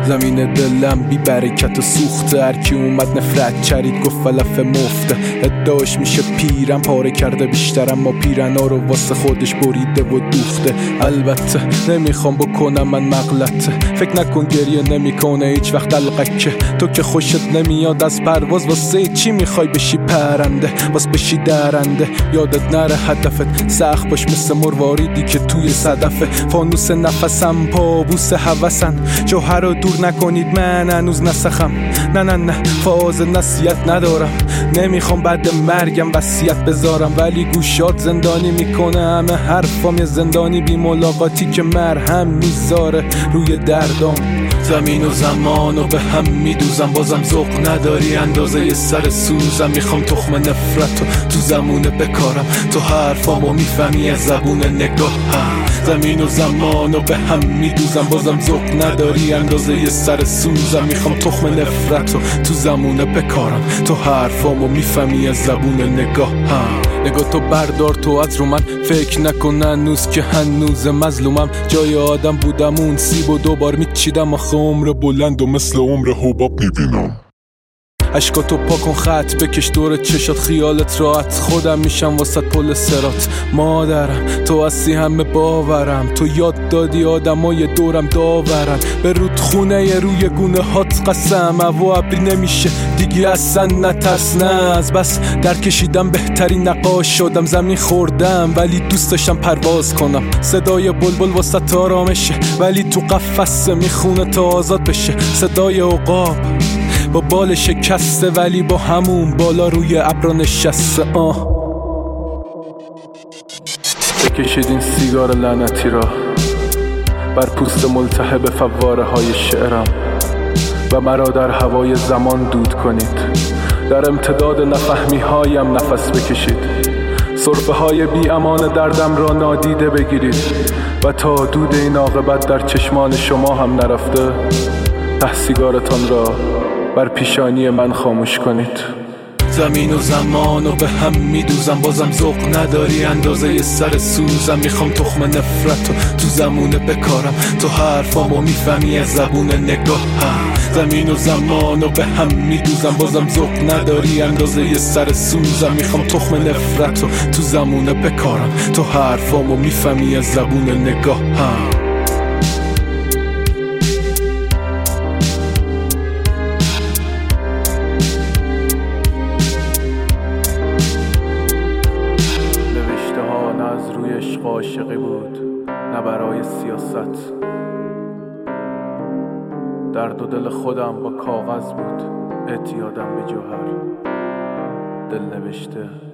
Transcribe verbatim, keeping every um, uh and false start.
زمین دلم بی برکت و سوخته، هر کی اومد نفرت چرید گفت فلف مفته. ادعاش میشه پیرم پاره کرده بیشترم، ما پیرنا رو واسه خودش بریده و دوخته. البته نمیخوام بکنم من مغلطه، فکر نکن گریه نمیکنه هیچ وقت دلقکه. تو که خوشت نمیاد از پرواز، واسه چی میخوای بشی پرنده؟ واس بشی درنده. یادت نره هدفت سخت باش مثل مرواریدی که توی صدفه. فانوس نفسم پابوس هوسن، جوهر رو دور نکنید من هنوز نسخم. نه نه نه فاز نصیحت ندارم، نمیخوام بعد مرگم وصیت بذارم. ولی گوشات زندانی میکنه همه حرفام، یه زندانی بی ملاقاتی که مرهم میذاره روی دردام. زمین و زمان و به هم میدوزم، بازم ذوق نداری اندازه یه سر سوزم. میخوام تخم نفرت و تو زمونه بکارم، تو حرفامو میفهمی از زبون نگاهم. زمین و زمان و به هم میدوزم، بازم ذوق نداری اندازه یه سر سوزم. میخوام تخم نفرت و تو زمونه بکارم، تو حرفامو میفهمی از زبون نگاهم. نگاه تو بردار تو از رو من، فکر نکن هنوز که هنوز مظلومم. جای آدم بودم اون سیب و دوبار میچیدم، آخه عمر بلند و مثل عمر حباب میبینم. اشکاتو پاکن خط بکش دور چشات، خیالت راحت خودم میشم واسط پل سرات. مادرم تو هستی همه باورم، تو یاد دادی آدمای دورم داورن. به رودخونه روی گونه هات قسم، هوا ابری نمیشه دیگه اصلا نترس. نه از بس در کشیدم بهترین نقاش شدم، زمین خوردم ولی دوست داشتم پرواز کنم. صدای بلبل واسط آرامشه ولی تو قفسه میخونه تا آزاد بشه. صدای عقاب با بال شکسته ولی با همون بالا روی ابرا نشسته. آه بکشید این سیگار لعنتی را بر پوست ملتهب فواره های شعرم، و مرا در هوای زمان دود کنید. در امتداد نفهمی هایم نفس بکشید، سرفه های بی امان دردم را نادیده بگیرید. و تا دود این عاقبت در چشمان شما هم نرفته، ته سیگارتان را بر پیشانی من خاموش کنید. زمین و زمان و به هم میدوزم، بازم ذوق نداری اندازه یه سر سوزم. میخوام تخم نفرت و تو زمونه بکارم، تو حرفامو میفهمی از زبون نگاهم. زمین و زمان و به هم میدوزم، بازم ذوق نداری اندازه یه سر سوزم. میخوام تخم نفرت و تو زمونه بکارم، تو حرفامو میفهمی از زبون نگاهم. عاشقی بود نه برای سیاست، درد و دل خودم با کاغذ بود، اعتیادم به جوهر. دل نوشته